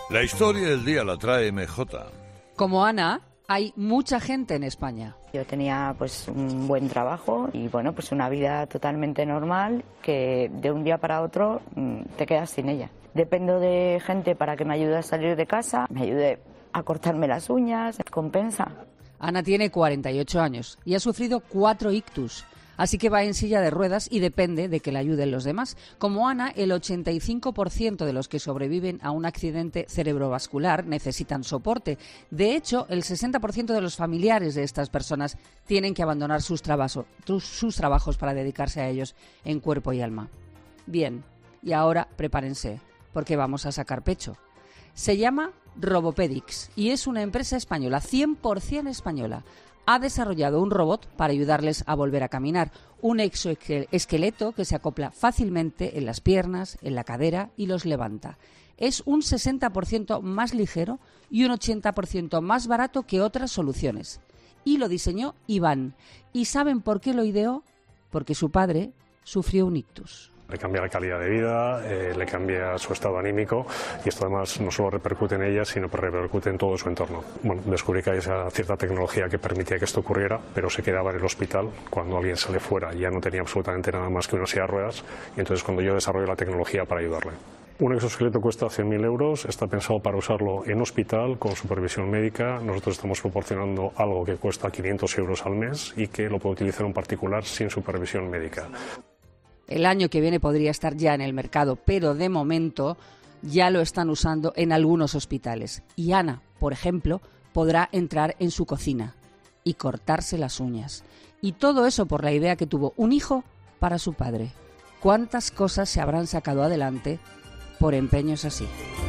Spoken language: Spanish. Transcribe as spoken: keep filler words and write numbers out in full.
La historia del día la trae M J. Como Ana, hay mucha gente en España. Yo tenía pues un buen trabajo y bueno, pues una vida totalmente normal que de un día para otro te quedas sin ella. Dependo de gente para que me ayude a salir de casa, me ayude a cortarme las uñas, compensa. Ana tiene cuarenta y ocho años y ha sufrido cuatro ictus. Así que va en silla de ruedas y depende de que le ayuden los demás. Como Ana, el ochenta y cinco por ciento de los que sobreviven a un accidente cerebrovascular necesitan soporte. De hecho, el sesenta por ciento de los familiares de estas personas tienen que abandonar sus, trabajo, sus trabajos para dedicarse a ellos en cuerpo y alma. Bien, y ahora prepárense, porque vamos a sacar pecho. Se llama Robopedics y es una empresa española, cien por ciento española. Ha desarrollado un robot para ayudarles a volver a caminar, un exoesqueleto que se acopla fácilmente en las piernas, en la cadera y los levanta. Es un sesenta por ciento más ligero y un ochenta por ciento más barato que otras soluciones. Y lo diseñó Iván. ¿Y saben por qué lo ideó? Porque su padre sufrió un ictus. Le cambia la calidad de vida, eh, le cambia su estado anímico y esto además no solo repercute en ella, sino que repercute en todo su entorno. Bueno, descubrí que hay esa cierta tecnología que permitía que esto ocurriera, pero se quedaba en el hospital cuando alguien sale fuera y ya no tenía absolutamente nada más que una silla de ruedas, y entonces cuando yo desarrollo la tecnología para ayudarle. Un exoesqueleto cuesta cien mil euros, está pensado para usarlo en hospital con supervisión médica. Nosotros estamos proporcionando algo que cuesta quinientos euros al mes y que lo puede utilizar un particular sin supervisión médica. El año que viene podría estar ya en el mercado, pero de momento ya lo están usando en algunos hospitales. Y Ana, por ejemplo, podrá entrar en su cocina y cortarse las uñas. Y todo eso por la idea que tuvo un hijo para su padre. ¿Cuántas cosas se habrán sacado adelante por empeños así?